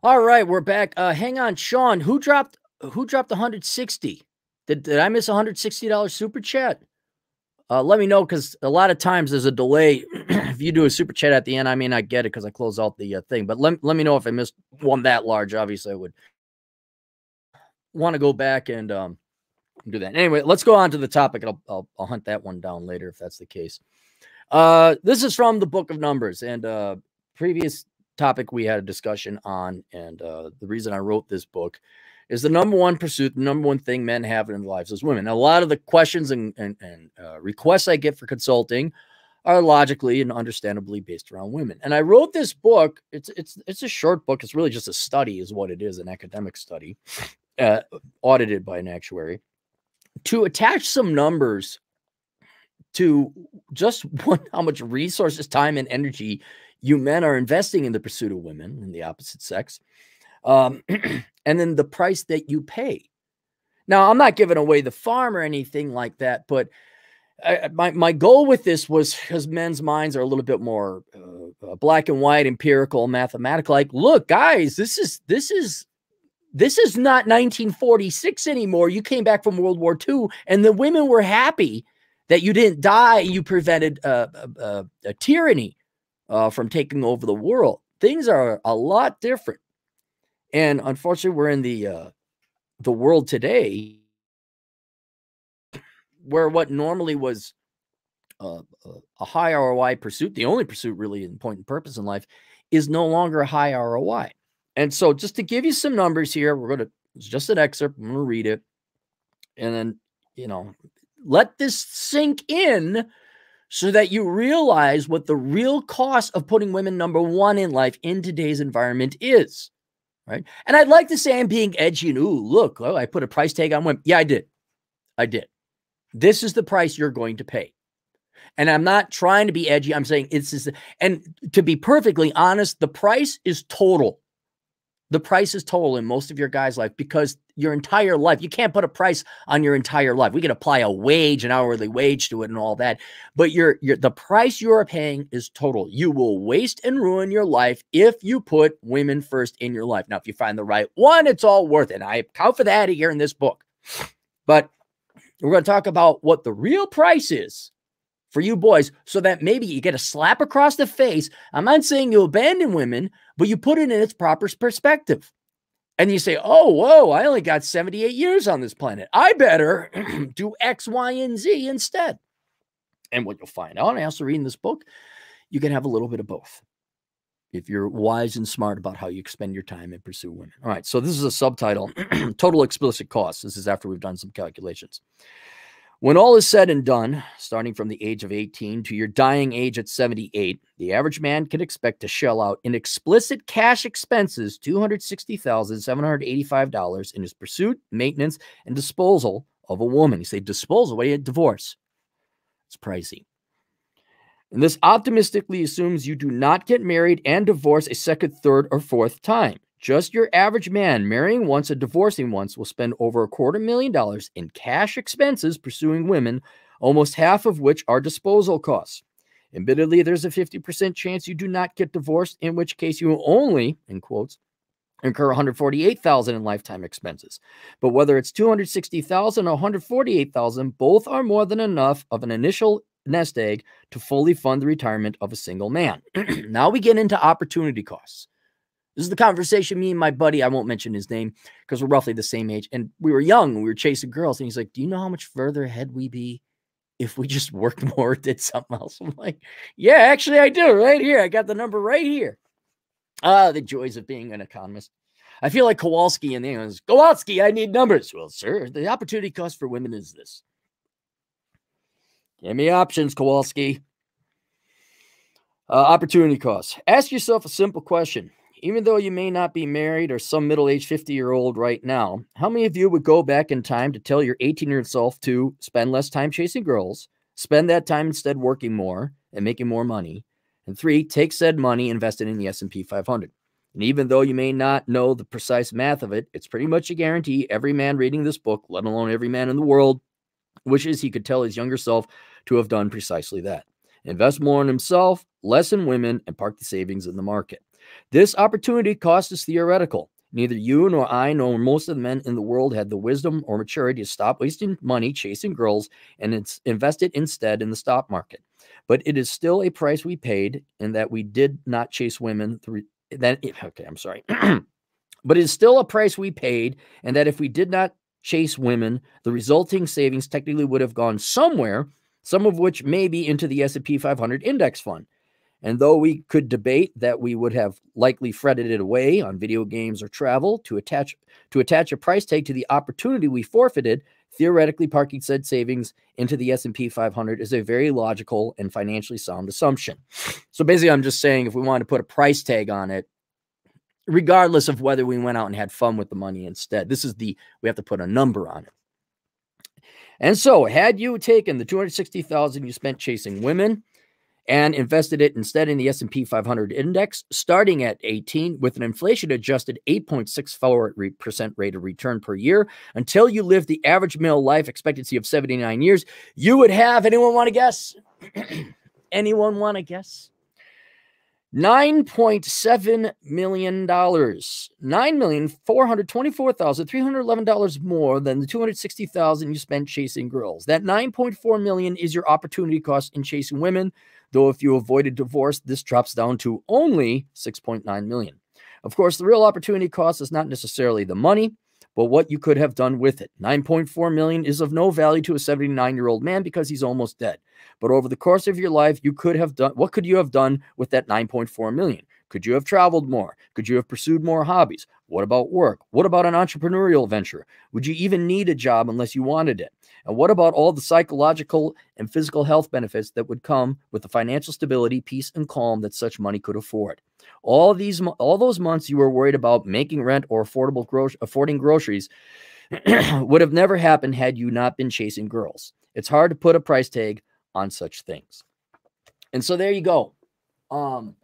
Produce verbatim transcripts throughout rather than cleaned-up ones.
All right, we're back. Uh, hang on, Sean. Who dropped? Who dropped one hundred sixty? Did did I miss a one hundred sixty dollar super chat? Uh, let me know, because a lot of times there's a delay. If you do a super chat at the end, I may not get it because I close out the uh, thing. But let let me know if I missed one that large. Obviously, I would want to go back and um, do that. Anyway, let's go on to the topic. I'll, I'll I'll hunt that one down later if that's the case. Uh, this is from the Book of Numbers, and uh, previous topic we had a discussion on, and uh, the reason I wrote this book is the number one pursuit, the number one thing men have in their lives as women. Now, a lot of the questions and, and, and uh, requests I get for consulting are logically and understandably based around women. And I wrote this book. It's it's it's a short book. It's really just a study is what it is, an academic study, uh, audited by an actuary, to attach some numbers to just one, how much resources, time, and energy you men are investing in the pursuit of women in the opposite sex, um, and then the price that you pay. Now, I'm not giving away the farm or anything like that, but I, my, my goal with this was, because men's minds are a little bit more uh, black and white, empirical, mathematical. Like, look, guys, this is this is this is not nineteen forty-six anymore. You came back from World War Two, and the women were happy that you didn't die. You prevented uh, uh, a tyranny uh, from taking over the world. Things are a lot different. And unfortunately, we're in the uh, the world today where what normally was uh, a high R O I pursuit, the only pursuit really in point and purpose in life, is no longer a high R O I. And so just to give you some numbers here, we're going to, it's just an excerpt. I'm going to read it. And then, you know, let this sink in so that you realize what the real cost of putting women number one in life in today's environment is, right? And I'd like to say I'm being edgy and, ooh, look, oh, I put a price tag on women. Yeah, I did. I did. This is the price you're going to pay. And I'm not trying to be edgy. I'm saying it's just, and to be perfectly honest, the price is total. The price is total in most of your guys' life, because your entire life, you can't put a price on your entire life. We can apply a wage, an hourly wage to it and all that. But your, your, the price you are paying is total. You will waste and ruin your life if you put women first in your life. Now, if you find the right one, it's all worth it. I account for that here in this book. But we're going to talk about what the real price is for you boys, so that maybe you get a slap across the face. I'm not saying you abandon women, but you put it in its proper perspective. And you say, oh, whoa, I only got seventy-eight years on this planet. I better do X, Y, and Z instead. And what you'll find out, and I also read in this book, you can have a little bit of both if you're wise and smart about how you expend your time and pursue women. All right, so this is a subtitle, Total Explicit Costs. This is after we've done some calculations. When all is said and done, starting from the age of eighteen to your dying age at seventy-eight, the average man can expect to shell out in explicit cash expenses two hundred sixty thousand seven hundred eighty-five dollars in his pursuit, maintenance, and disposal of a woman. You say disposal, what do you divorce? It's pricey. And this optimistically assumes you do not get married and divorce a second, third, or fourth time. Just your average man marrying once and divorcing once will spend over a quarter million dollars in cash expenses pursuing women, almost half of which are disposal costs. Admittedly, there's a fifty percent chance you do not get divorced, in which case you only, in quotes, incur one hundred forty-eight thousand dollars in lifetime expenses. But whether it's two hundred sixty thousand dollars or one hundred forty-eight thousand dollars, both are more than enough of an initial nest egg to fully fund the retirement of a single man. Now we get into opportunity costs. This is the conversation me and my buddy, I won't mention his name because we're roughly the same age, and we were young and we were chasing girls, and he's like, do you know how much further ahead we'd be if we just worked more or did something else? I'm like, yeah, actually I do, right here. I got the number right here. Ah, the joys of being an economist. I feel like Kowalski in the English. Kowalski, I need numbers. Well, sir, the opportunity cost for women is this. Give me options, Kowalski. Uh, opportunity costs. Ask yourself a simple question. Even though you may not be married or some middle-aged fifty-year-old right now, how many of you would go back in time to tell your eighteen-year-old self to spend less time chasing girls, spend that time instead working more and making more money, and three, take said money, invest it in the S and P five hundred? And even though you may not know the precise math of it, it's pretty much a guarantee every man reading this book, let alone every man in the world, wishes he could tell his younger self to have done precisely that. Invest more in himself, less in women, and park the savings in the market. This opportunity cost is theoretical. Neither you nor I nor most of the men in the world had the wisdom or maturity to stop wasting money chasing girls and it's invest it instead in the stock market. But it is still a price we paid in that we did not chase women. Through, that, okay, I'm sorry. But it is still a price we paid, and that if we did not chase women, the resulting savings technically would have gone somewhere, some of which may be into the S and P five hundred index fund. And though we could debate that we would have likely fretted it away on video games or travel to attach to attach a price tag to the opportunity we forfeited, theoretically parking said savings into the S and P five hundred is a very logical and financially sound assumption. So basically, I'm just saying if we wanted to put a price tag on it, regardless of whether we went out and had fun with the money instead, this is the, we have to put a number on it. And so had you taken the two hundred sixty thousand dollars you spent chasing women and invested it instead in the S and P five hundred index, starting at eighteen with an inflation-adjusted eight point six four percent rate of return per year until you live the average male life expectancy of seventy-nine years, you would have, anyone want to guess? Anyone want to guess? nine point seven million dollars. nine million four hundred twenty-four thousand three hundred eleven dollars more than the two hundred sixty thousand dollars you spent chasing girls. That nine point four million dollars is your opportunity cost in chasing women, though if you avoided divorce, this drops down to only six point nine million dollars. Of course, the real opportunity cost is not necessarily the money, but what you could have done with it. nine point four million dollars is of no value to a seventy-nine-year-old man because he's almost dead. But over the course of your life, you could have done, what could you have done with that nine point four million dollars? Could you have traveled more? Could you have pursued more hobbies? What about work? What about an entrepreneurial venture? Would you even need a job unless you wanted it? And what about all the psychological and physical health benefits that would come with the financial stability, peace, and calm that such money could afford? All these, all those months you were worried about making rent or affordable gro- affording groceries would have never happened had you not been chasing girls. It's hard to put a price tag on such things. And so there you go. Um,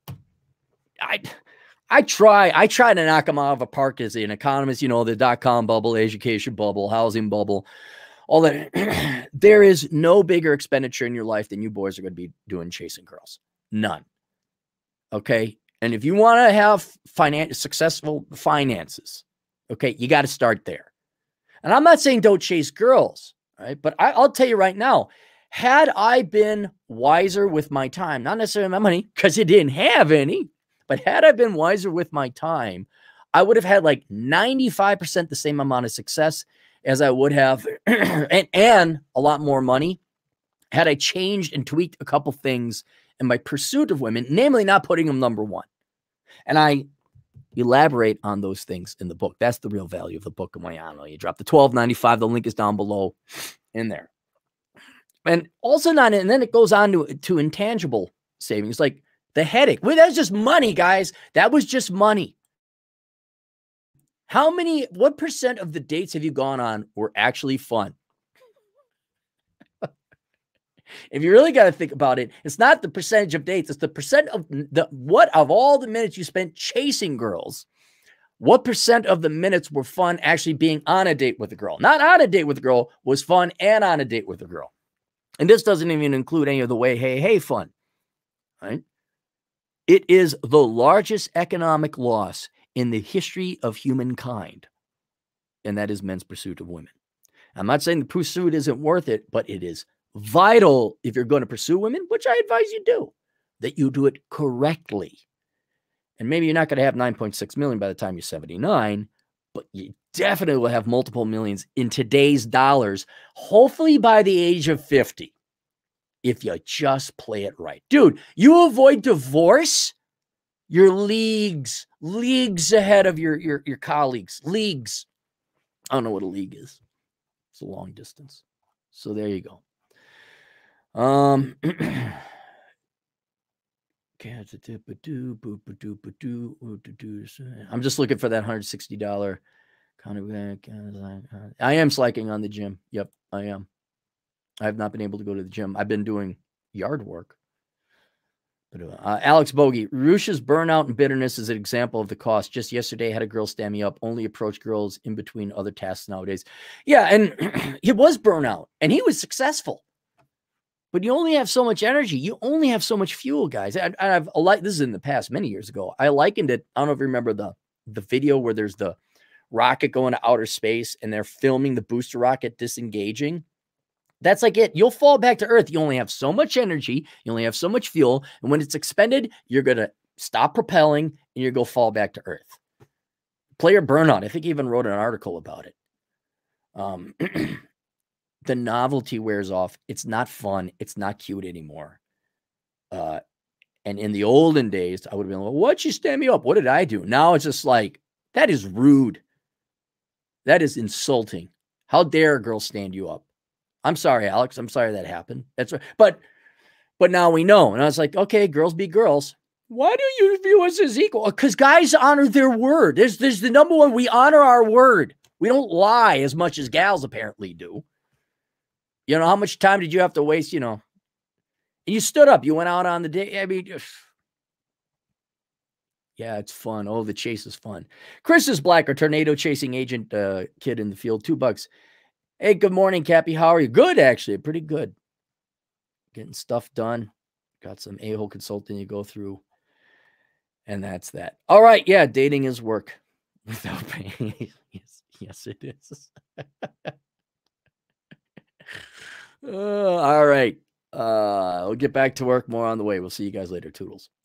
I, I try, I try to knock them out of a park as an economist, you know, the dot-com bubble, education bubble, housing bubble, all that. There is no bigger expenditure in your life than you boys are going to be doing chasing girls. None. Okay. And if you want to have finan- successful finances, okay, you got to start there. And I'm not saying don't chase girls, right? But I, I'll tell you right now, had I been wiser with my time, not necessarily my money, because it didn't have any, but had I been wiser with my time, I would have had like ninety-five percent the same amount of success as I would have, and, and a lot more money, had I changed and tweaked a couple things in my pursuit of women, namely not putting them number one. And I elaborate on those things in the book. That's the real value of the book. And when I know you drop the twelve ninety-five, the link is down below in there. And also not, and then it goes on to, to intangible savings, like the headache. Well, that's just money, guys. That was just money. How many, what percent of the dates have you gone on were actually fun? If you really got to think about it, it's not the percentage of dates. It's the percent of the, what of all the minutes you spent chasing girls, what percent of the minutes were fun actually being on a date with a girl? Not on a date with a girl, was fun and on a date with a girl. And this doesn't even include any of the way, hey, hey, fun, right? It is the largest economic loss in the history of humankind, and that is men's pursuit of women. I'm not saying the pursuit isn't worth it, but it is vital if you're going to pursue women, which I advise you do, that you do it correctly. And maybe you're not going to have nine point six million by the time you're seventy-nine, but you definitely will have multiple millions in today's dollars, hopefully by the age of fifty, if you just play it right. Dude, you avoid divorce, you're leagues, leagues ahead of your, your, your colleagues, leagues. I don't know what a league is. It's a long distance. So there you go. Um, I'm just looking for that one hundred sixty dollars. I am slacking on the gym. Yep, I am. I have not been able to go to the gym. I've been doing yard work. But uh, Alex Bogey, Rush's burnout and bitterness is an example of the cost. Just yesterday, I had a girl stand me up, only approach girls in between other tasks nowadays. Yeah, and it was burnout, and he was successful. but you only have so much energy. You only have so much fuel, guys. I, I've a like this is in the past many years ago. I likened it. I don't know if you remember the the video where there's the rocket going to outer space and they're filming the booster rocket disengaging. That's like it. You'll fall back to Earth. You only have so much energy. You only have so much fuel. And when it's expended, you're going to stop propelling and you're going to fall back to Earth. Player burnout. I think he even wrote an article about it. Um, the novelty wears off. It's not fun. It's not cute anymore. Uh, and in the olden days, I would have been like, what'd you stand me up? What did I do? Now it's just like, that is rude. That is insulting. How dare a girl stand you up? I'm sorry, Alex. I'm sorry that happened. That's right. But, but now we know. And I was like, okay, girls be girls. Why do you view us as equal? Because guys honor their word. There's, there's the number one. We honor our word. We don't lie as much as gals apparently do. You know, how much time did you have to waste, you know? And you stood up. You went out on the day. I mean, yeah, it's fun. Oh, the chase is fun. Chris is black, a tornado chasing agent uh, kid in the field. Two bucks. Hey, good morning, Cappy. How are you? Good, actually. Pretty good. Getting stuff done. Got some a-hole consulting you go through. And that's that. All right. Yeah, dating is work. Without pain. yes, yes, it is. uh, all right. Uh, we'll get back to work. More on the way. We'll see you guys later. Toodles.